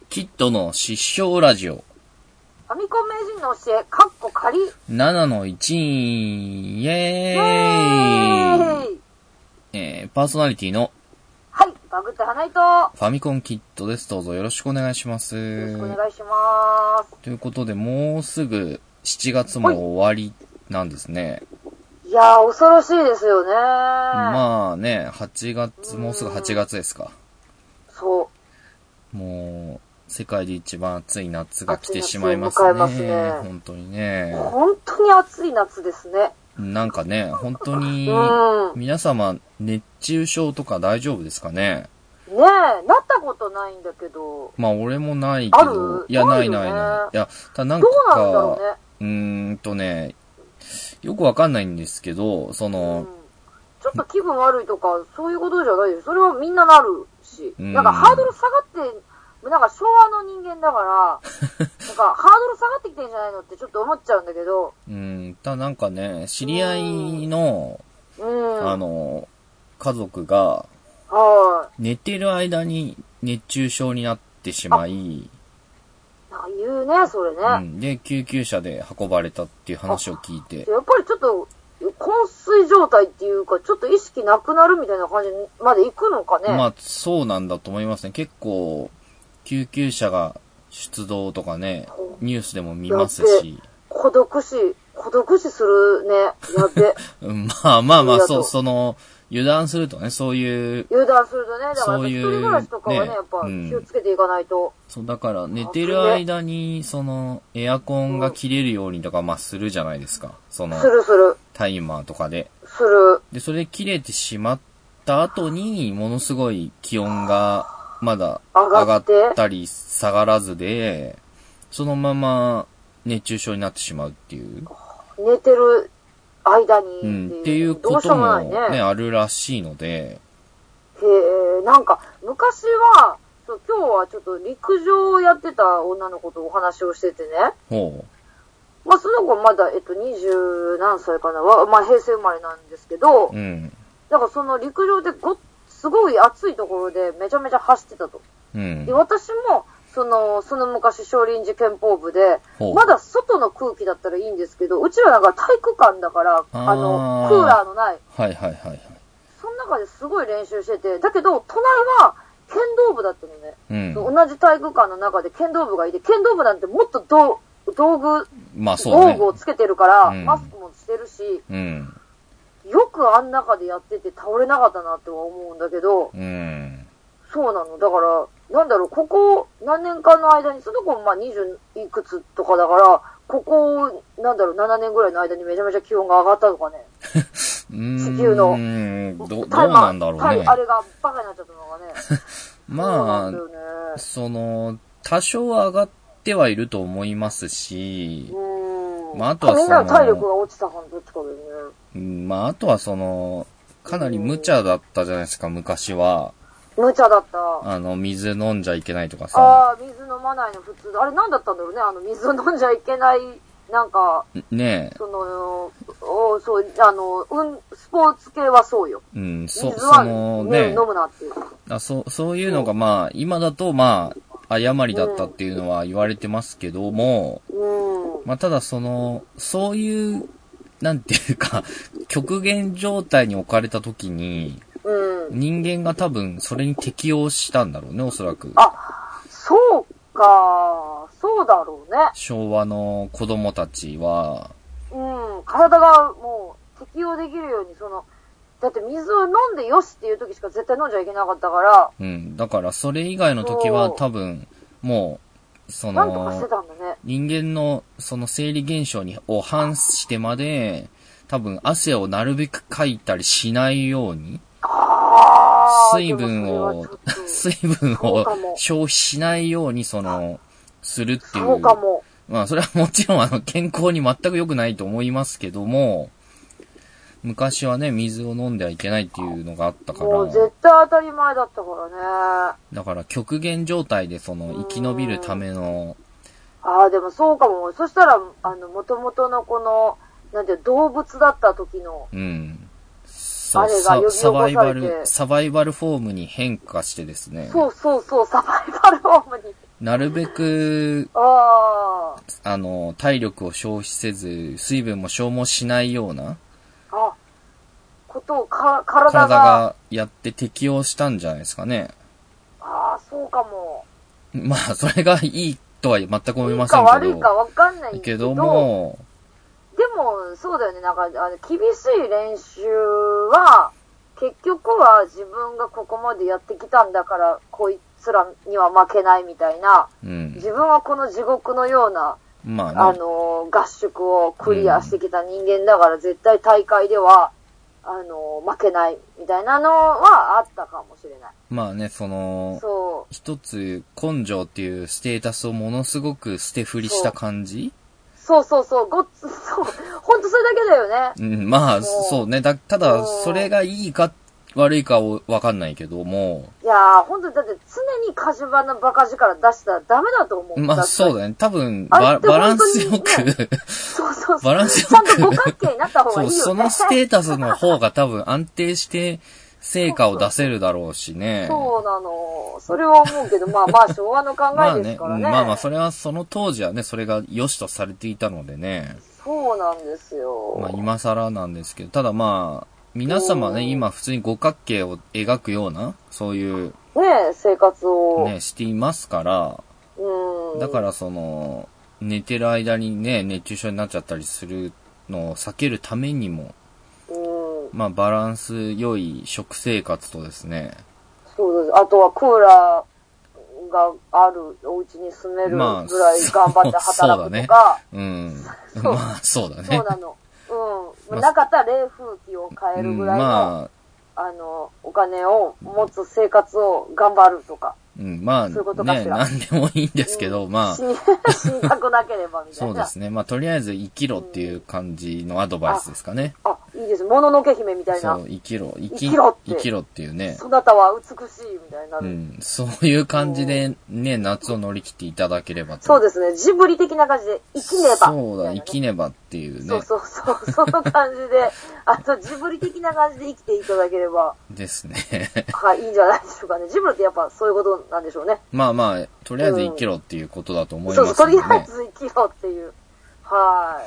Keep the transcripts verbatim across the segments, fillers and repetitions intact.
キッドの失笑ラジオ。 ファミコン名人の教え、カッコ仮。 ななのいち、イエーイ。えー、パーソナリティの、 はい、バグってはないと。 ファミコンキッドです。どうぞよろしくお願いします。 よろしくお願いします。 ということで、もうすぐしちがつも終わりなんですね。 いやー、恐ろしいですよね。 まあね、はちがつ、もうすぐはちがつですか。 そう。 もう、世界で一番暑い夏が来てしまいますね。ますね本当にね。 本当に暑い夏ですね。 なんかね、本当に、皆様、熱中症とか大丈夫ですかね？ ねえ、なったことないんだけど。 まあ、俺もないけど。いや、ないないない。いや、ただなんか、 どうなんだろうね。 うーんとね、よくわかんないんですけど、その、 うん、ちょっと気分悪いとか、そういうことじゃないです。それはみんななるし。うん、なんかハードル下がって、なんか昭和の人間だから、なんかハードル下がってきてんじゃないのってちょっと思っちゃうんだけど。 うん、ただなんかね、知り合いの、うん、あの、家族が、はい、寝てる間に熱中症になってしまい、 なんか言うね、それね、 うん。で、救急車で運ばれたっていう話を聞いて。 やっぱりちょっと、昏睡状態っていうか、ちょっと意識なくなるみたいな感じまで行くのかね。 まあ、そうなんだと思いますね。結構、救急車が出動とかね、ニュースでも見ますし。 孤独死、孤独死するね。やべ。 まあまあまあ、そう、その、油断するとね、そういう。 油断するとね、だから一人暮らしとかはね、ねやっぱ気をつけていかないと。 うん、そう、だから寝てる間に、その、エアコンが切れるようにとか、まあするじゃないですか。その、 するする。 タイマーとかで。 する。 で、それ切れてしまった後に、ものすごい気温が、まだ上がったり下がらずで、そのまま熱中症になってしまうっていう。 寝てる間にっていう、 うん、っていうこともね、ねあるらしいので。 へえ、なんか昔は、そう今日はちょっと陸上をやってた女の子とお話をしててね。ほう。まあその子まだ、えっと、二十何歳かな。まあ平成生まれなんですけど、うん。だからその陸上でごすごい暑いところでめちゃめちゃ走ってたと。うん、で私も、その、その昔少林寺拳法部で、まだ外の空気だったらいいんですけど、うちはなんか体育館だから、あの、クーラーのない。 はいはいはいはい。 その中ですごい練習してて、だけど、隣は剣道部だったのね。うん、同じ体育館の中で剣道部がいて、剣道部なんてもっと道道具、まあそうね、道具をつけてるから、うん、マスクもしてるし、うんよくあん中でやってて倒れなかったなっては思うんだけど、うん、そうなの。だから、なんだろう、ここ何年間の間に、その子もまあにじゅういくつとかだから、ここ、なんだろう、ななねんぐらいの間にめちゃめちゃ気温が上がったとかね。地球の。うーん、ど、どうなんだろうね。 あれがバカになっちゃったのがね。 まあ、そ, その、多少は上がってはいると思いますし、うんまあ、あとはその、みんなの体力が落ちた感じどっちかだよね。 うん、まあ、あとはその、かなり無茶だったじゃないですか、昔は。 無茶だった。 あの、水飲んじゃいけないとかさ。 ああ、水飲まないの普通。あれ何だったんだろうね、あの、水飲んじゃいけない、なんか、ねえ。その、おそう、あの、うん、スポーツ系はそうよ。うん、そ、水はそのね、飲むなっていう。 あそう、そういうのがまあ、今だとまあ、誤りだったっていうのは言われてますけども、うん、まあただその、そういう、なんていうか、極限状態に置かれた時に、うん、人間が多分それに適応したんだろうね、おそらく。 あ、そうか、そうだろうね。 昭和の子供たちは、 うん、体がもう適応できるように、その、だって水を飲んでよしっていう時しか絶対飲んじゃいけなかったから。 うん。だからそれ以外の時は多分、もう、その、 なんとかしてたんだね。 人間のその生理現象にを反してまで、多分汗をなるべくかいたりしないように、水分を、水分を消費しないように、その、するっていう。 そうかも。 まあそれはもちろんあの健康に全く良くないと思いますけども、昔はね、水を飲んではいけないっていうのがあったから。 もう絶対当たり前だったからね。 だから極限状態でその生き延びるための。 ああ、でもそうかも。そしたら、あの、元々のこの、なんていう動物だった時の。 うん。 あれが呼び起こされて。サバイバル、サバイバルフォームに変化してですね。 そうそうそう、サバイバルフォームに。 なるべく、ああの、体力を消費せず、水分も消耗しないような、 あ、ことをか、体が。 体がやって適応したんじゃないですかね。 ああ、そうかも。 まあ、それがいいとは全く思いませんけど。いいか悪いか分かんないけど。 けども、 でも、そうだよね。なんか、あの、厳しい練習は、結局は自分がここまでやってきたんだから、こいつらには負けないみたいな、うん、自分はこの地獄のような、まあね、あの、合宿をクリアしてきた人間だから、うん、絶対大会では、あの、負けないみたいなのはあったかもしれない。 まあね、その、そう一つ根性っていうステータスをものすごく捨て振りした感じそうそうそう、ごっつ、そう、ほんとそれだけだよね。 うん、まあ、そうね。だ、ただ、それがいいか悪いかわかんないけども。 いやー、ほんとだって常に火事場のバカ力出したらダメだと思う。 まあそうだね。多分、バ, バランスよく、ね、 そうそうそう。 バランスよく。 ちゃんと五角形になった方がいいよね。 そう、そのステータスの方が多分安定して、成果を出せるだろうしね。 そうなの。それは思うけど、まあまあ昭和の考えですからね。 まあね、まあまあそれはその当時はね、それが良しとされていたのでね。 そうなんですよ。 まあ今更なんですけど、ただまあ、皆様ね、今普通に五角形を描くような、そういう、 ね、生活を。 ね、していますから、うん。だからその、寝てる間にね、熱中症になっちゃったりするのを避けるためにも、まあ、バランス良い食生活とですね。 そうです。あとはクーラーがあるお家に住めるぐらい頑張って働くとか。まあ、そうだね。うん。 まあ、そうだね。 そうなの。うん。なかったら冷風機を買えるぐらいの、うんまあ、あの、お金を持つ生活を頑張るとか。 うん、まあ、そういうことかしらね、なんでもいいんですけど、うん、まあ。 死にたくなければみたいな。 そうですね。まあ、とりあえず生きろっていう感じのアドバイスですかね。 あ、あいいです。もののけ姫みたいな。 そう、生きろ。生き、生きろって。生きろっていうね。 そなたは美しいみたいになる。 うん。そういう感じでね、夏を乗り切っていただければと。 そうですね。ジブリ的な感じで、生きねば、ね。 そうだ、生きねばっていうね。 そうそうそう。その感じで、あとジブリ的な感じで生きていただければ。 ですね。 はい、いいんじゃないでしょうかね。ジブリってやっぱそういうことなんでしょうね。 まあまあ、とりあえず生きろっていうことだと思いますので、ね、うん、 そうそう、とりあえず生きろっていう。はい。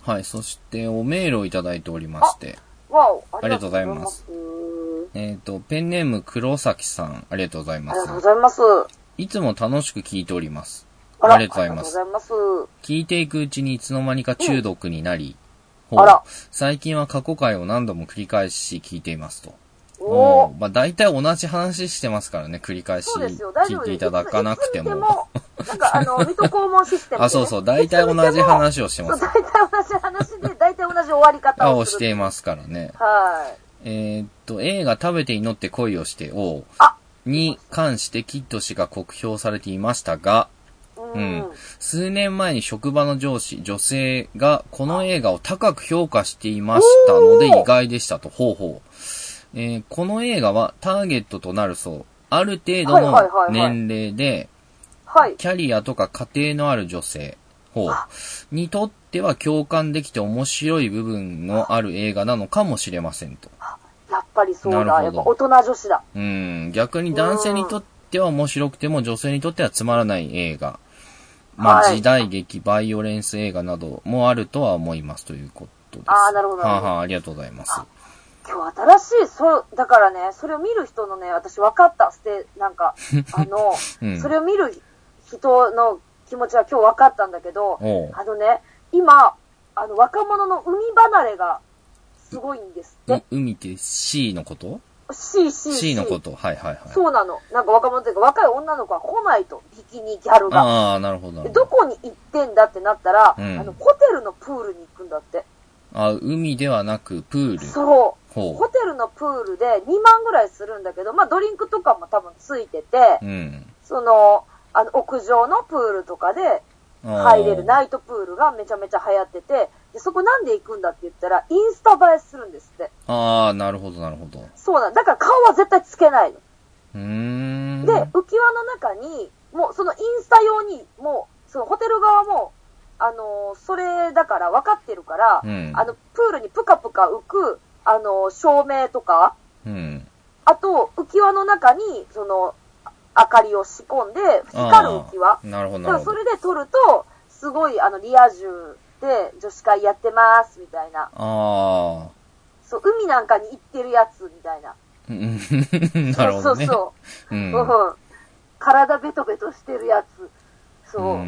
はい、そしておメールをいただいておりまして。 わお、 ありがとうございます。えっと、ペンネーム黒崎さん、ありがとうございます。 ありがとうございます。 いつも楽しく聞いております。 あ, ありがとうございます。ありがとうございます。 聞いていくうちにいつの間にか中毒になり、 うん、あら。 最近は過去回を何度も繰り返し聞いていますと。おまあ大体同じ話してますからね、繰り返し聞いていただかなくても。 もなんかあの、水戸黄門システム、ね。 あ、そうそう、大体同じ話をしてます。 大体同じ話で、大体同じ終わり方ををしていますからね。 はい。 えー、っと、映画食べて祈って恋をしてを、に関してキッド氏が酷評されていましたが、うん、数年前に職場の上司、女性がこの映画を高く評価していましたので意外でしたと。ほうほう。えー、この映画はターゲットとなる層、ある程度の年齢で、キャリアとか家庭のある女性、ほう、にとっては共感できて面白い部分のある映画なのかもしれませんと。 やっぱりそうだ。やっぱ大人女子だ。 うん、逆に男性にとっては面白くても女性にとってはつまらない映画。まあ、時代劇、バイオレンス映画などもあるとは思いますということです。 ああ、なるほど。 はあ、はあ、ありがとうございます。 今日新しい、そう、だからね、それを見る人のね、私分かった、ステ、なんか、あの、うん、それを見る人の気持ちは今日分かったんだけど、あのね、今、あの、若者の海離れがすごいんですって。 海って C のこと ?C、C、 C のこと。はいはいはい。 そうなの。なんか若者っていうか若い女の子が来ないと、ビキニギャルが。 ああ、なるほど。 どこに行ってんだってなったら、うん、あの、ホテルのプールに行くんだって。 あ、海ではなくプール。 そう。ホテルのプールでにまんぐらいするんだけど、まあドリンクとかも多分ついてて、うん、その、あの、屋上のプールとかで入れるナイトプールがめちゃめちゃ流行ってて、でそこなんで行くんだって言ったら、インスタ映えするんですって。 ああ、なるほどなるほど。 そうなんだ。から顔は絶対つけないの。 うーん。 で、浮き輪の中に、もうそのインスタ用に、もう、そのホテル側も、あのー、それだから分かってるから、うん、あの、プールにプカプカ浮く、 あの、照明とか、 うん。 あと、浮き輪の中に、その、明かりを仕込んで、光る浮き輪。 なるほど、なるほど。 それで撮ると、すごい、あの、リア充で女子会やってます、みたいな。 ああ。 そう、海なんかに行ってるやつ、みたいな。 なるほどね。 そうそう。 うん、 うん。体ベトベトしてるやつ。そう。 うん、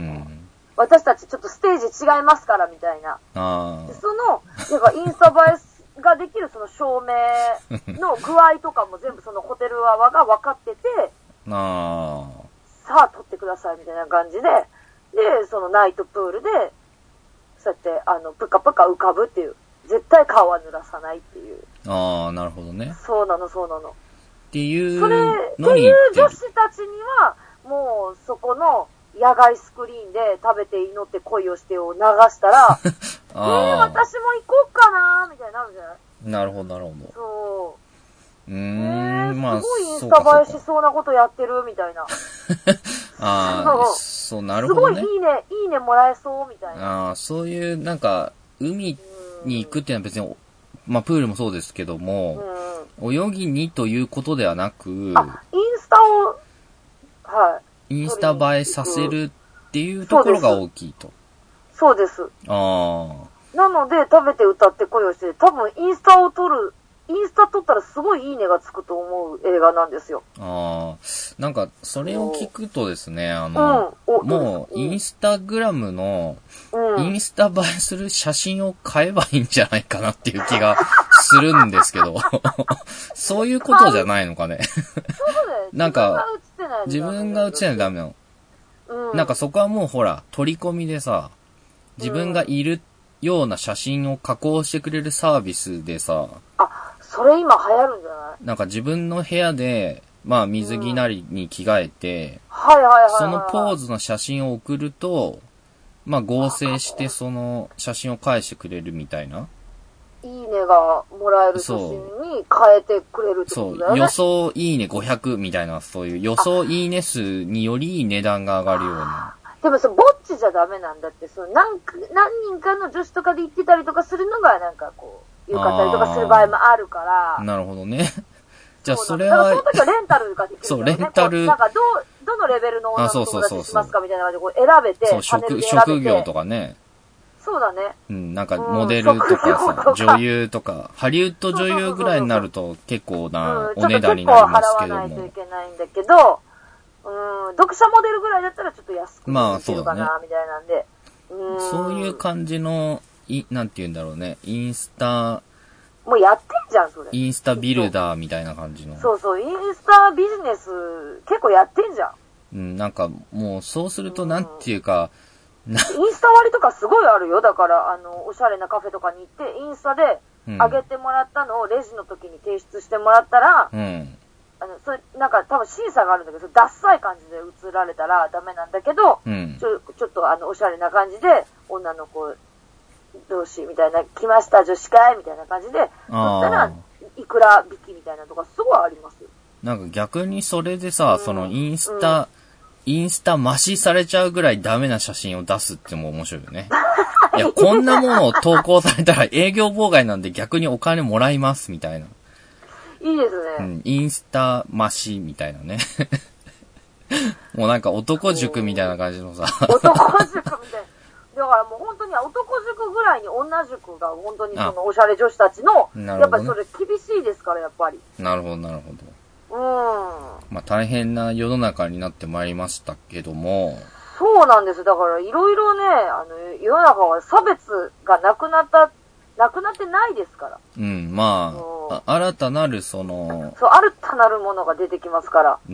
私たちちょっとステージ違いますから、みたいな。 あでその、なんかインスタ映えができるその照明の具合とかも全部そのホテル側が分かってて、 あさあ撮ってくださいみたいな感じで、で、そのナイトプールで、そうやって、あの、ぷかぷか浮かぶっていう、絶対顔は濡らさないっていう。 ああ、なるほどね。 そうなの、そうなの。 っていうそれ、っていう女子たちには、もうそこの野外スクリーンで食べて祈って恋をしてを流したら、えー、私も行こうかなーみたいになるんじゃない？ なるほど、なるほど。 そう。 うーん、 えー、 まあ、 すごいインスタ映えしそうなことやってるみたいな。 ああ、そう、なるほどね。 すごいいいね、いいねもらえそうみたいな。 ああ、そういう、なんか、海に行くっていうのは別に、まあ、プールもそうですけども、うん、泳ぎにということではなく、 あ、インスタを、はい。 インスタ映えさせるっていうところが大きいと。 そうです。そうです。 ああ。 なので、食べて歌って恋をして、多分インスタを撮る、インスタ撮ったらすごいいいねがつくと思う映画なんですよ。 ああ。なんか、それを聞くとですね、あの、うん、もう、インスタグラムの、うん、インスタ映えする写真を買えばいいんじゃないかなっていう気がするんですけど。そういうことじゃないのかね。そうだね。 なんか、自分が映ってないとダメなの。うん、なんかそこはもうほら、取り込みでさ、自分がいるような写真を加工してくれるサービスでさ、 あ、それ今流行るんじゃない？ なんか自分の部屋で、まあ水着なりに着替えて、 うん、はいはいはい、はい。 そのポーズの写真を送ると、まあ合成してその写真を返してくれるみたいな。 いいねがもらえる写真に変えてくれるってことだよね。 そう。予想いいねごひゃくみたいな、そういう予想いいね数により値段が上がるような。 でもそのぼっちじゃダメなんだって、その何何人かの女子とかで行ってたりとかするのがなんかこう、よかったりとかする場合もあるから。 なるほどね。じゃあそれは。 だからその時はレンタルができる、ね。 そう、レンタル。 なんかど、どのレベルの女の友達しますかみたいな感じでこう選べて、 そう、職、職業とかね。 そうだね。 うん、なんかモデルとかさ、うん、女優とか、ハリウッド女優ぐらいになると結構なお値段になりますけども。 うん、ちょっと結構払わないといけないんだけど、うん、読者モデルぐらいだったらちょっと安くできるかな、まあね、みたいなんで。 うん、そういう感じの、い、なんて言うんだろうね、インスタ、 もうやってんじゃん、それ。 インスタビルダーみたいな感じの。 そうそう、インスタビジネス結構やってんじゃん。 うん、なんかもうそうするとなんていうか、 インスタ割とかすごいあるよ。だから、あの、おしゃれなカフェとかに行って、インスタで上げてもらったのをレジの時に提出してもらったら、うん、あの、それ、なんか多分審査があるんだけど、ダッサい感じで映られたらダメなんだけど、うん、ちょ、ちょっとあの、おしゃれな感じで、女の子同士みたいな、来ました女子会みたいな感じで、そしたら、いくら引きみたいなとかすごいありますよ。 なんか逆にそれでさ、うん、そのインスタ、うんインスタ増しされちゃうぐらいダメな写真を出すっても面白いよね。いや、こんなものを投稿されたら営業妨害なんで逆にお金もらいますみたいな。 いいですね。 うん、インスタ増しみたいなね。もうなんか男塾みたいな感じのさ。 男塾みたいな。だからもう本当に男塾ぐらいに女塾が本当にそのおしゃれ女子たちの、ね、やっぱりそれ厳しいですから、やっぱり。 なるほど、なるほど。 うん。 まあ大変な世の中になってまいりましたけども。 そうなんです。だからいろいろね、あの、世の中は差別がなくなった、なくなってないですから。 うん、まあ、あ新たなるその。 そう、新たなるものが出てきますから。 うん。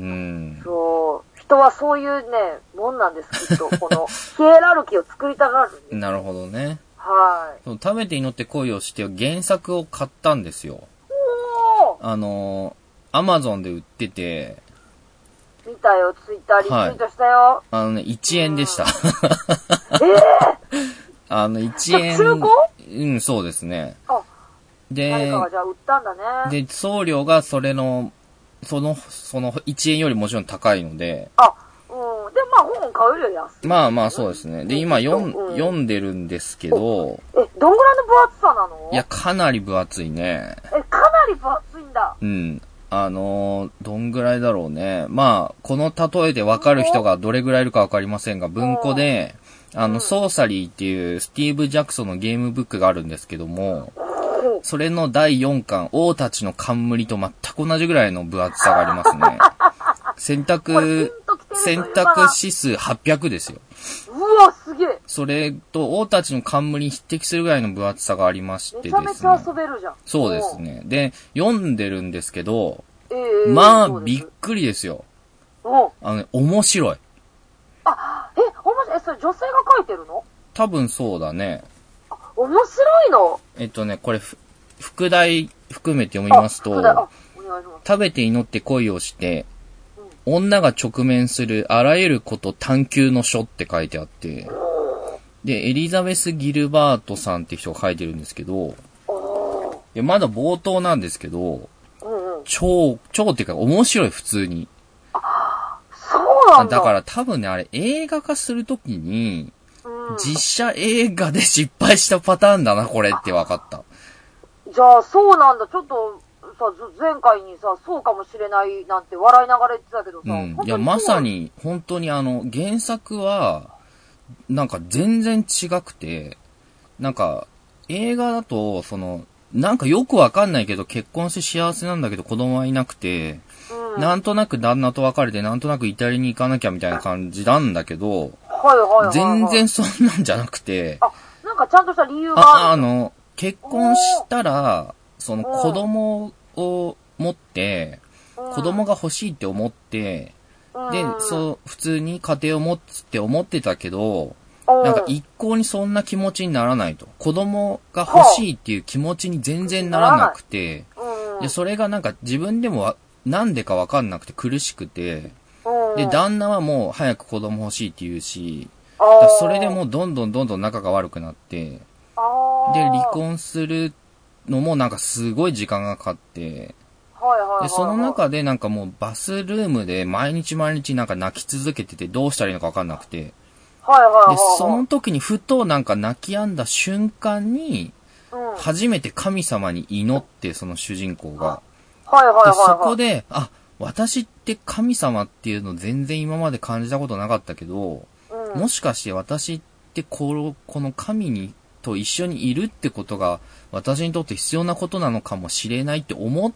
そう。人はそういうね、もんなんです、きっと。この、ヒエラルキーを作りたがるんです。 なるほどね。 はい。 食べて祈って恋をして原作を買ったんですよ。 おー！ あの、アマゾンで売ってて。 見たよ、ツイッターリツイートしたよ。はい、 あのね、いちえんでした。えー、 あの、いちえん。 中古？ うん、そうですね。 あ、 で、 誰かがじゃあ売ったんだね。 で、送料がそれの、その、そのいちえんよりもちろん高いので。 あ、うん。 でもまあ本買うより安い。 まあまあそうですね。で、今読ん、うん、読んでるんですけど。 え、どんぐらいの分厚さなの？ いや、かなり分厚いね。 え、かなり分厚いんだ。 うん。あのー、どんぐらいだろうね。まあ、この例えで分かる人がどれぐらいいるか分かりませんが、文庫で、あの、ソーサリーっていうスティーブ・ジャクソンのゲームブックがあるんですけども、それのだいよんかん、王たちの冠と全く同じぐらいの分厚さがありますね。選択、選択指数はっぴゃくですよ。 うわ、すげえ。 それと、王たちの冠に匹敵するぐらいの分厚さがありましてですね。 めちゃめちゃ遊べるじゃん。 そうですね。で、読んでるんですけど、えー、まあ、びっくりですよ。あのね、面白い。 あ、え、面白い。え、それ女性が書いてるの？ 多分そうだね。 あ、面白いの？ えっとね、これ、副題含めて読みますと、食べて祈って恋をして、うん、女が直面するあらゆること探求の書って書いてあって、で、エリザベス・ギルバートさんって人が書いてるんですけど、でまだ冒頭なんですけど、うんうん、超、超っていうか面白い普通に。 あ、そうなんだ。 だから多分ね、あれ映画化するときに、うん、実写映画で失敗したパターンだな、これって分かった。 じゃあ、そうなんだ。ちょっと、さ、前回にさ、そうかもしれないなんて笑いながら言ってたけどさ。うん。 いや、まさに、本当にあの、原作は、なんか全然違くて、なんか、映画だと、その、なんかよくわかんないけど、結婚して幸せなんだけど子供はいなくて、うん、なんとなく旦那と別れて、なんとなくイタリアに行かなきゃみたいな感じなんだけど、はいはいはいはい、全然そんなんじゃなくて、 あ、なんかちゃんとした理由がある。 あ、あの、結婚したら、その子供を持って、子供が欲しいって思って、で、そう、普通に家庭を持つって思ってたけど、なんか一向にそんな気持ちにならないと。子供が欲しいっていう気持ちに全然ならなくて、で、それがなんか自分でもなんでかわかんなくて苦しくて、で、旦那はもう早く子供欲しいって言うし、それでもうどんどんどんどん仲が悪くなって、で、離婚するのもなんかすごい時間がかかって、で、その中でなんかもうバスルームで毎日毎日なんか泣き続けててどうしたらいいのかわかんなくて、で、その時にふとなんか泣き止んだ瞬間に、初めて神様に祈ってその主人公が。で、そこで、あ、私って神様っていうの全然今まで感じたことなかったけど、もしかして私ってこの、この神に、と一緒にいるってことが私にとって必要なことなのかもしれないって思って、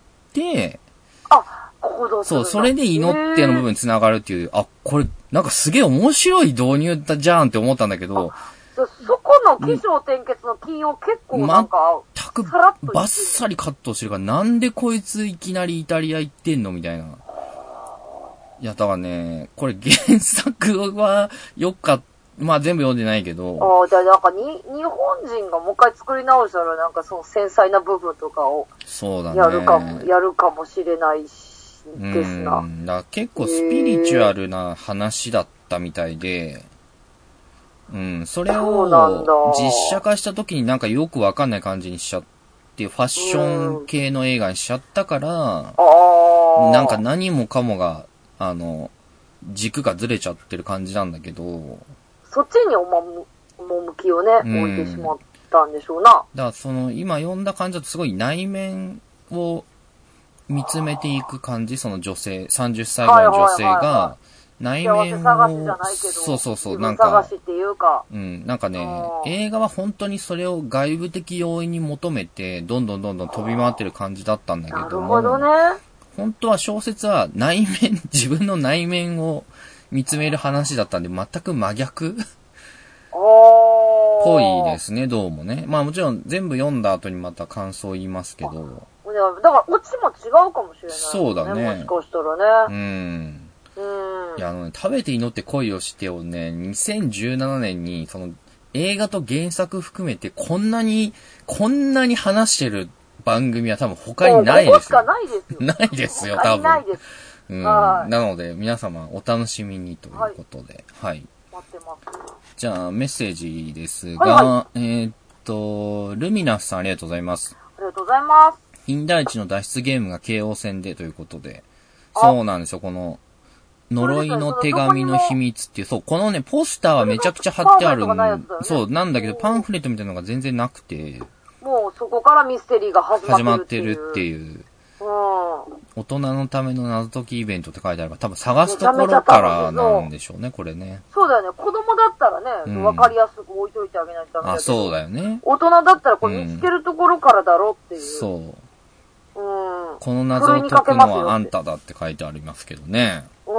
あ、行動するんだ。 そう、それで祈っての部分に繋がるっていう、あ、これなんかすげえ面白い導入だじゃんって思ったんだけど、 そ, そこの起承転結の金を結構なんか、 全くバッサリカットしてるから、なんでこいついきなりイタリア行ってんのみたいな。いや、だからね、これ原作はよかった。まあ全部読んでないけど。 ああ、じゃあなんかに、日本人がもう一回作り直したらなんかその繊細な部分とかを。そうだね。やるかも、やるかもしれないし、ですな。 うん。だから結構スピリチュアルな話だったみたいで、うん。それを実写化した時になんかよくわかんない感じにしちゃって、ファッション系の映画にしちゃったから、うん、なんか何もかもが、あの、軸がずれちゃってる感じなんだけど、 そっちに趣をね、置いてしまったんでしょうな。だからその、今読んだ感じだとすごい内面を見つめていく感じ、その女性、さんじゅっさいぐらいの女性が、内面を、そうそうそう、なんか、 探しっていうか、 うん、なんかね、映画は本当にそれを外部的要因に求めて、どんどんどんどん飛び回ってる感じだったんだけども、 なるほどね。 本当は小説は内面、自分の内面を見つめる話だったんで、全く真逆ぽいですね、どうもね。まあもちろん全部読んだ後にまた感想を言いますけど。 だからオチも違うかもしれない、ね。 そうだね。 もしかしたらね。うん。うん。いや、あのね、食べて祈って恋をしてをね、にせんじゅうななねんに、その、映画と原作含めてこんなに、こんなに話してる番組は多分他にないですよ。ここしかないですよ。 ないですよ、多分。 ないです。 うん。なので、皆様お楽しみにということで。はい。はい、 待ってます。 じゃあ、メッセージですが、はいはい、えー、っと、ルミナスさんありがとうございます。 ありがとうございます。 金田一の脱出ゲームが京王線でということで。そうなんですよ、この、 呪いの手紙の秘密っていう、そう、このね、ポスターはめちゃくちゃ貼ってあるん、ね、そう、なんだけど、パンフレットみたいなのが全然なくて。 もうそこからミステリーが始まってるっていう。始まってるっていう。 うん。 大人のための謎解きイベントって書いてあれば、多分探すところからなんでしょうね、これね。 そうだよね。子供だったらね、うん、分かりやすく置いといてあげないとダメだけど。 あ、そうだよね。 大人だったらこれ見つけるところからだろっていう。うん、 そう。 うん。 この謎を解くのはあんただって書いてありますけどね。 うん。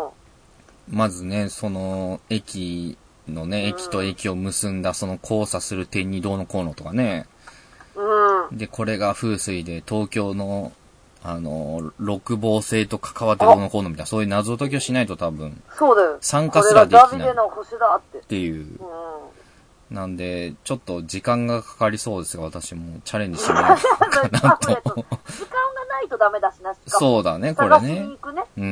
まずね、その、駅のね、駅と駅を結んだその交差する点にどうのこうのとかね。 うん。 で、これが風水で東京の、あの、六芒星と関わってどうのこうのみたいな、そういう謎解きをしないと多分、 そうだよ。 参加すらできない。これがダビデの星だって。 っていう。うん、なんで、ちょっと時間がかかりそうですが、私もチャレンジしてみようかなと。 時間がないとダメだしな、しかも。 そうだね、これね。 に行くねうん。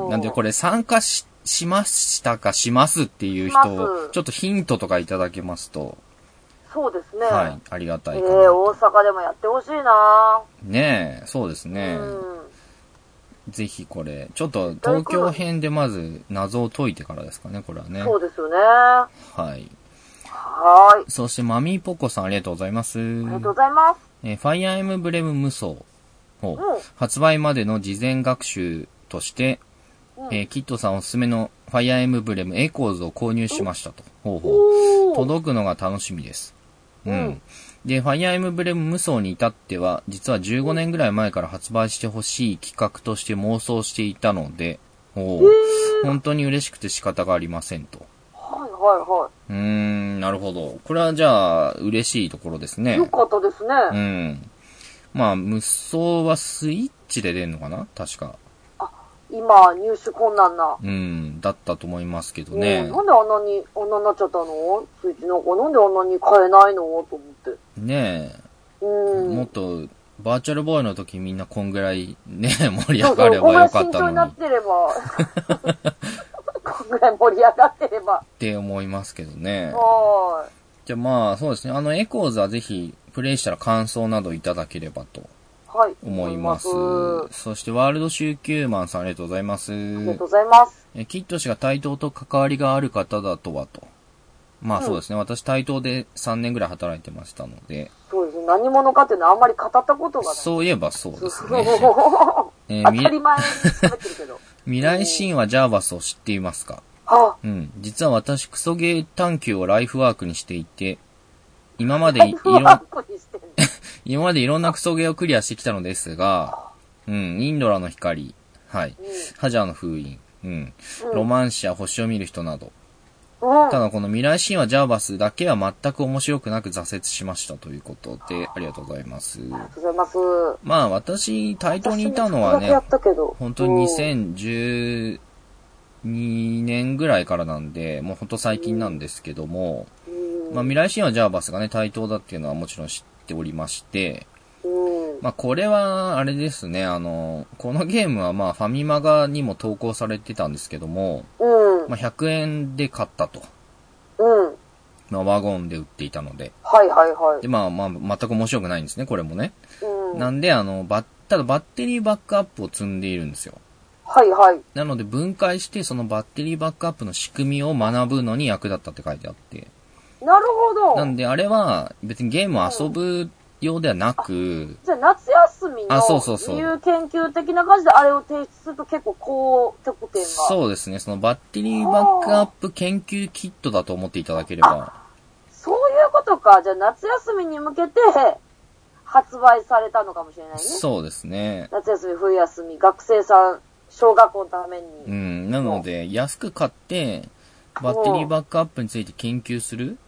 なんでこれ参加し、しましたかしますっていう人を、ちょっとヒントとかいただけますと。 そうですね。 はい、ありがたいかな。 ええー、大阪でもやってほしいなねえ、そうですね。うん、ぜひこれ、ちょっと東京編でまず謎を解いてからですかね、これはね。 そうですよね。 はい。 はい。 そしてマミーポコさんありがとうございます。ありがとうございます。 えー、ファイアーエムブレム無双を、うん、発売までの事前学習として、うん、えー、キットさんおすすめのファイアーエムブレムエコーズを購入しましたと。ほうほう。届くのが楽しみです。うん。で、ファイアーエムブレム無双に至っては、実はじゅうごねんぐらい前から発売してほしい企画として妄想していたので、おー、本当に嬉しくて仕方がありませんと。 はいはいはい。 うーん、なるほど。これはじゃあ、嬉しいところですね。 よかったですね。 うん。まあ、無双はスイッチで出んのかな確か。 今、入手困難な。 うん、だったと思いますけどね。 なんであんなに、あんなになっちゃったのスイッチなんか、なんであんなに買えないのと思って。 ねえ。 うん。 もっと、バーチャルボーイの時みんなこんぐらいね、盛り上がればよかったのに。 そうそう、こんぐらい慎重になってれば。こんぐらい盛り上がってれば。 って思いますけどね。 はい。 じゃあまあ、そうですね。あの、エコーズはぜひ、プレイしたら感想などいただければと。 はい。 思います。そして、ワールドシューキューマンさんありがとうございます。ありがとうございます。 え、キット氏が対等と関わりがある方だとはと。まあそうですね。うん、私対等でさんねんぐらい働いてましたので。 そうですね。何者かっていうのはあんまり語ったことがない。 そういえばそうですね。 えー、当たり前に喋ってるけど。 未来神話ジャーバスを知っていますか？ はあ、 うん。実は私、クソゲー探求をライフワークにしていて、今までいろん、今までいろんなクソゲーをクリアしてきたのですが、うん、インドラの光、はい、うん、ハジャーの封印、うん、うん、ロマンシア、星を見る人など、うん、ただこの未来神話ジャーバスだけは全く面白くなく挫折しましたということで、ありがとうございます。ありがとうございます。 まあ私、対等にいたのはね、本当ににせんじゅうにねんぐらいからなんで、もう本当最近なんですけども、うん、まあ未来神話ジャーバスがね、対等だっていうのはもちろん知っておりまして、 うん、 まあこれはあれですね、あのこのゲームはまあファミマガにも投稿されてたんですけども、 うん、 まあひゃくえんで買ったと、 うん、 まあワゴンで売っていたので、 はいはいはい。 でまあまあ全く面白くないんですね、これもね。 うん、 なんであのバッただバッテリーバックアップを積んでいるんですよ。 はいはい。 なので分解してそのバッテリーバックアップの仕組みを学ぶのに役立ったって書いてあって。 なるほど。 なんであれは別にゲームを遊ぶようではなく、うん、 じゃあ夏休みの自由研究的な感じであれを提出すると結構高得点が。 そうですね。そのバッテリーバックアップ研究キットだと思っていただければ。 そういうことか。じゃあ夏休みに向けて発売されたのかもしれないね。 そうですね。 夏休み、冬休み、学生さん、小学校のために。 うん。なので、安く買って、バッテリーバックアップについて研究する。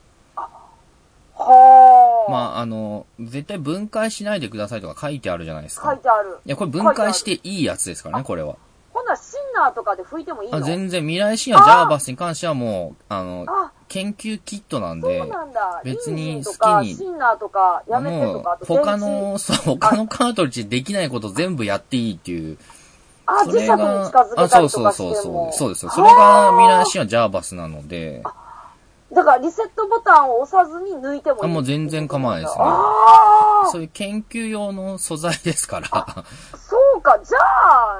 はあ。 まあ、あの、絶対分解しないでくださいとか書いてあるじゃないですか。 書いてある。 いや、これ分解していいやつですからね、これは。 ほんならシンナーとかで拭いてもいいの？ あ、全然、未来神話ジャーバスに関してはもう、あの、あ研究キットなんで、 そうなんだ。 別に好きに。 シンナーとか、やめてとか、 他の、そう、他のカートリッジできないこと全部やっていいっていう。 あ、磁石に近づけたりとかしても。あ、そうそうそうそう。そうですよ。それが未来神話ジャーバスなので。 だからリセットボタンを押さずに抜いてもいい。 あ、もう全然構わないですね。そういう研究用の素材ですから。 そうか、じゃあ、いいね。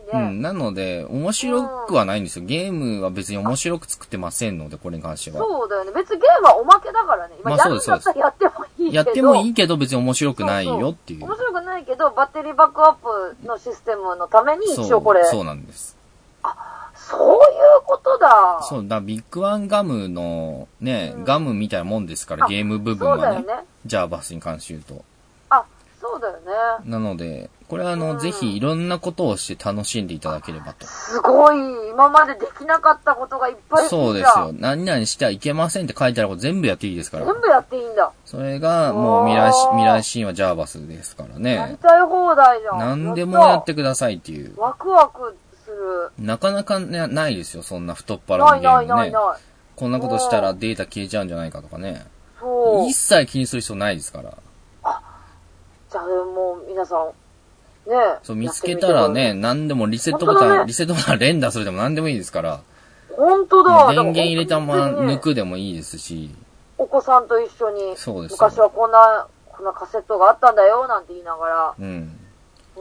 うん。なので、面白くはないんですよ。ゲームは別に面白く作ってませんので、これに関しては。 そうだよね。別にゲームはおまけだからね。今やるんだったらやってもいいけど。 やってもいいけど別に面白くないよっていう。 そうそう面白くないけど、バッテリーバックアップのシステムのために一応これ。 そう、そうなんです。 あ、そういうことだ。 そう、だビッグワンガムのね、うん、ガムみたいなもんですから、ゲーム部分はね。そうだよね。ジャーバスに関して言うと。 あ、そうだよね。 なので、これはあの、うん、ぜひいろんなことをして楽しんでいただければと。 すごい、今までできなかったことがいっぱいそうですよ。何々してはいけませんって書いてあること全部やっていいですから。 全部やっていいんだ。 それが、もう未来、未来シーンはジャーバスですからね。 やりたい放題じゃん。 何でもやってくださいっていう。 ワクワクする。 なかなかね、ないですよ、そんな太っ腹のゲームね。ないないないない。こんなことしたらデータ消えちゃうんじゃないかとかね。そう。一切気にする必要ないですから。 あ、じゃあもう皆さん、ねえ。 そう、見つけたらね、何でもリセットボタン、ね、リセットボタン連打するでも何でもいいですから。 本当だ。 電源入れたまま抜くでもいいですし。 お子さんと一緒に、 そうです。 昔はこんな、こんなカセットがあったんだよ、なんて言いながら。 うん。うん。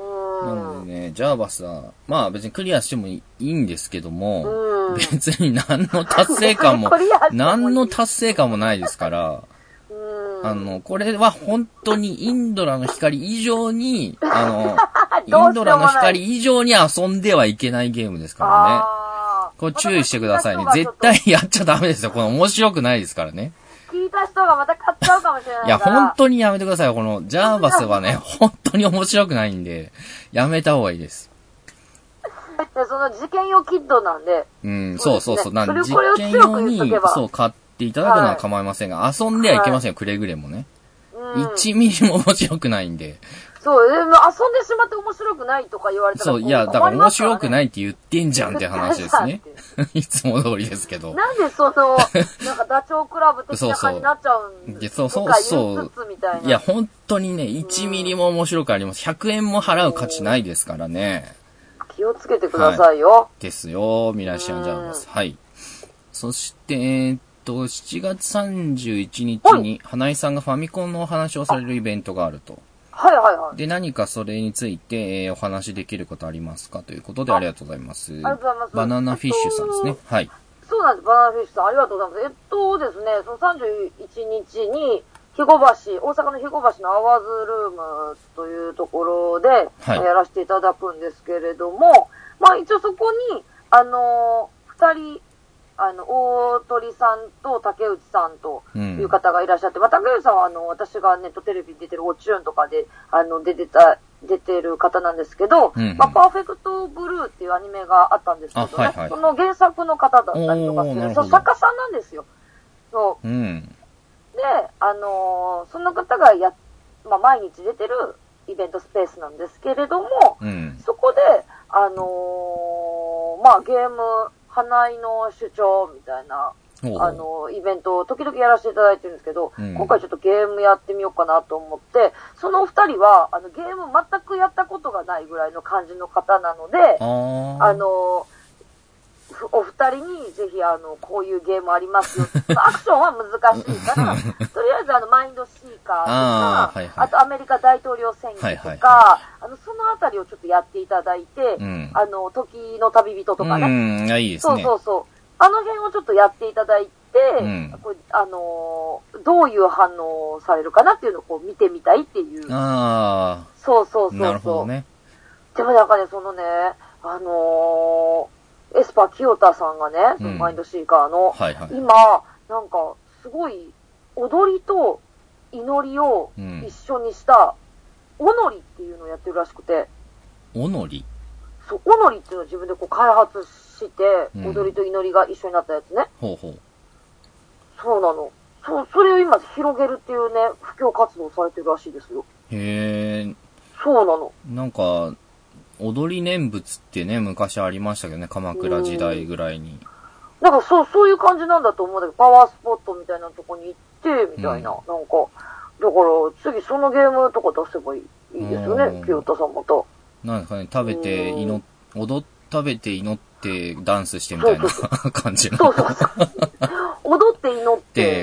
なのでね、ジャーバスは、まあ別にクリアしてもいいんですけども、うん、別に何の達成感も、何の達成感もないですから、あの、これは本当にインドラの光以上に、あの、インドラの光以上に遊んではいけないゲームですからね。これ注意してくださいね。絶対やっちゃダメですよ。これ面白くないですからね。 聞いた人がまた買っちゃうかもしれない。 いや、本当にやめてくださいよ。このジャーバスはね、本当に面白くないんで、やめた方がいいです。 その実験用キットなんで。 うん、そうそうそう。なんで実験用に、そう、買っていただくのは構いませんが、はい、遊んではいけませんよ、くれぐれもね。うん、いちミリも面白くないんで。 そう、でも遊んでしまって面白くないとか言われたら、 そう、いや、だから面白くないって言ってんじゃんって話ですね。いつも通りですけど。 なんでその、なんかダチョウ倶楽部的な感じになっちゃうんですか。そうそうそう。 いや、本当にね、いちミリも面白くあります。ひゃくえんも払う価値ないですからね。 気をつけてくださいよ。 はい、ですよ、ミラシアンジャーバス。はい。そして、えー、っと、しちがつさんじゅういちにちに、花井さんがファミコンのお話をされるイベントがあると。 はいはいはい。 で、何かそれについて、えー、お話できることありますかということで、ありがとうございます。ありがとうございます。 バナナフィッシュさんですね。はい。 そうなんです、バナナフィッシュさん。ありがとうございます。えっとですね、そのさんじゅういちにちに、肥後橋、大阪の肥後橋のアワーズルームというところで、はい、やらせていただくんですけれども、まあ一応そこに、あのー、二人、あの、大鳥さんと竹内さんという方がいらっしゃって、うん、まあ、竹内さんはあの、私がネットテレビに出てるオチューンとかで、あの、出てた、出てる方なんですけど、うんうん、まあ、パーフェクトブルーっていうアニメがあったんですけどね、はいはい、その原作の方だったりとかする、その作家さんなんですよ。そう。うん、で、あのー、その方がや、まあ、毎日出てるイベントスペースなんですけれども、うん、そこで、あのー、まあ、ゲーム、花井の主張みたいな、あの、イベントを時々やらせていただいてるんですけど、うん、今回ちょっとゲームやってみようかなと思って、そのお二人は、あの、ゲーム全くやったことがないぐらいの感じの方なので、あ, あの、お二人にぜひ、あの、こういうゲームありますよ。アクションは難しいから、とりあえずあの、マインドシーカーとか、あ,、はいはい、あとアメリカ大統領選挙とか、はいはいはい、あの、そのあたりをちょっとやっていただいて、うん、あの、時の旅人とかね。 うん、いいですね。 そうそうそう。あの辺をちょっとやっていただいて、うん、これあのー、どういう反応をされるかなっていうのをこう見てみたいっていう。 ああ。 そうそうそうそう。 なるほどね。 でもなんかね、そのね、あのー、エスパー清田さんがね、そのマインドシーカーの、うんはいはい、今、なんか、すごい、踊りと祈りを一緒にした、おのりっていうのをやってるらしくて。 おのりそう、おのりっていうのを自分でこう開発して、うん、踊りと祈りが一緒になったやつね。 ほうほう。 そうなの。そう、それを今広げるっていうね、布教活動をされてるらしいですよ。 へー。 そうなの。 なんか、踊り念仏ってね、昔ありましたけどね、鎌倉時代ぐらいに。 なんかそう、そういう感じなんだと思うんだけど、パワースポットみたいなとこに行って、みたいな、うん、なんか、だから次そのゲームとか出せばいいですよね、清田さんまた。 なんですかね、食べて祈っ、踊っ、食べて祈ってダンスしてみたいな感じの。 そうそうそう。踊って祈って、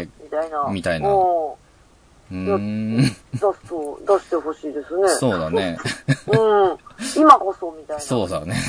みたいな。 みたいな。うーん。 出すと、出してほしいですね。 そうだね。 うん。今こそ、みたいな。 そうだね。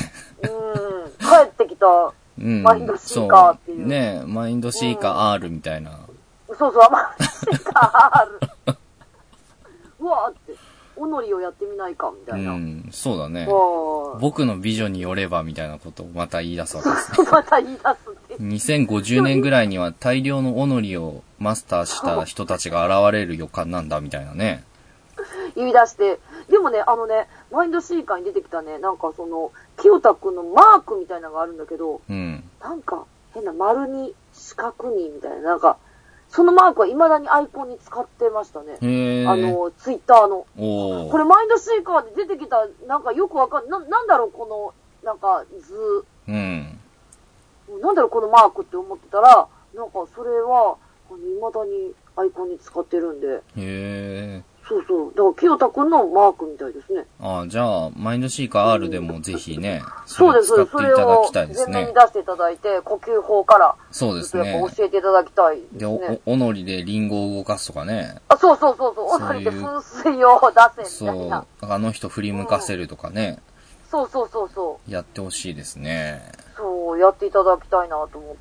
うん。帰ってきた、マインドシーカーっていう。 うん、ねえ、マインドシーカー R みたいな。 うん、そうそう、マインドシーカー R。うわーって、おのりをやってみないか、みたいな。 うん、そうだね。僕の美女によれば、みたいなことをまた言い出すわけですね。 また言い出すって。 にせんごじゅうねんぐらいには大量のおのりをマスターした人たちが現れる予感なんだ、みたいなね。 言い出して。でもね、あのね、マインドシーカーに出てきたね、なんかその、清田くんのマークみたいなのがあるんだけど、 うん、 なんか変な丸に四角にみたいな、なんか、そのマークは未だにアイコンに使ってましたね。 へあの、ツイッターの。 おこれマインドシーカーで出てきた、なんかよくわかんな、なんだろうこの、なんか図。 うん。 なんだろうこのマークって思ってたら、なんかそれは、未だにアイコンに使ってるんで。 へえ。 そうそう。だから、清田くんのマークみたいですね。 ああ、じゃあ、マインドシーカー R でもぜひね、 そうです、 使っていただきたいですね。 それを前面に出していただいて、呼吸法から、 そうですね。 やっぱ教えていただきたいですね。 で、お、おのりでリンゴを動かすとかね。 あ、そうそうそうそう、おのりで噴水を出せみたいな。 そう。あの人振り向かせるとかね。 うん、そうそうそうそう。 やってほしいですね。 そう、やっていただきたいなと思って。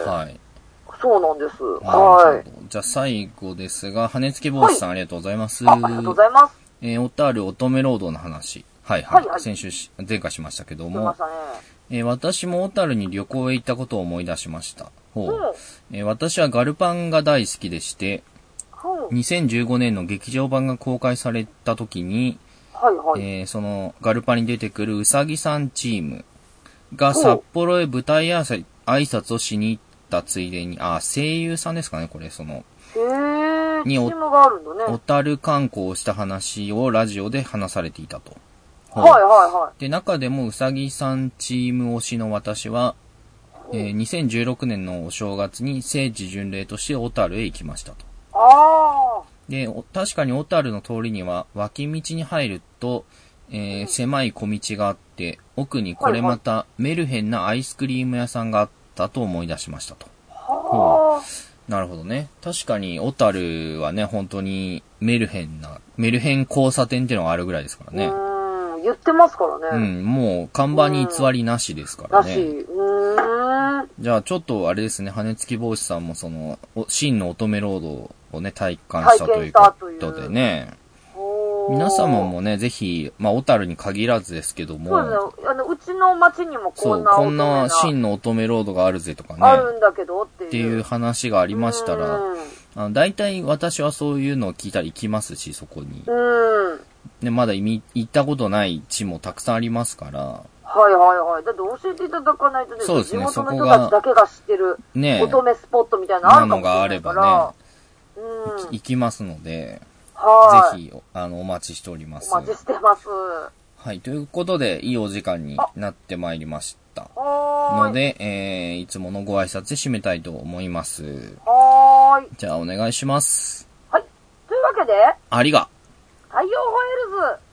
はい。 そうなんです。はい。 じゃあ最後ですが、羽根付き帽子さん、はい、ありがとうございます。 あ、ありがとうございます。 えー、小樽乙女ロードの話。はいはい。はいはい、先週し、前回しましたけども。 しましたね。 えー、私も小樽に旅行へ行ったことを思い出しました。ほう。うん、えー、私はガルパンが大好きでして、うん、にせんじゅうごねんの劇場版が公開された時に、 はいはい。 えー、そのガルパンに出てくるうさぎさんチームが札幌へ舞台挨拶をしに行ったついでに、あ、声優さんですかね、これ、その。 へー、にチームがあるんだね。 小樽観光をした話をラジオで話されていたと。 はいはいはい。 で、中でもうさぎさんチーム推しの私は、えー、にせんじゅうろくねんのお正月に聖地巡礼として小樽へ行きましたと。 あー。 で、確かに小樽の通りには脇道に入ると、えー、狭い小道があって、奥にこれまたメルヘンなアイスクリーム屋さんがあったと思い出しましたと。 はあ。なるほどね。確かに小樽はね、本当にメルヘンな、メルヘン交差点っていうのがあるぐらいですからね。 うん、言ってますからね。 うん、もう看板に偽りなしですからね。 なし。うーん。 じゃあちょっとあれですね、羽根付き帽子さんもその、真の乙女ロードをね、体感したということでね。皆様もね、ぜひ、まあ、小樽に限らずですけども。 そうですね。あの、うちの町にもこんなそう、こんな真の乙女ロードがあるぜとかね。 あるんだけどっていう。 っていう話がありましたら、あの大体私はそういうのを聞いたら行きますし、そこに。 うん。 ね、まだ行ったことない地もたくさんありますから。 はいはいはい。だって教えていただかないとね、 そうですね、 地元の人たちだけが知ってる、ね、乙女スポットみたいなのあるかもしれないから。なのがあればね、うん、行きますので。 はい。 ぜひ、あの、お待ちしております。 お待ちしてます。 はい。ということで、いいお時間になってまいりました。ので、えー、いつものご挨拶で締めたいと思います。 はーい。 じゃあ、お願いします。 はい。というわけで、 ありが。 太陽ホエールズ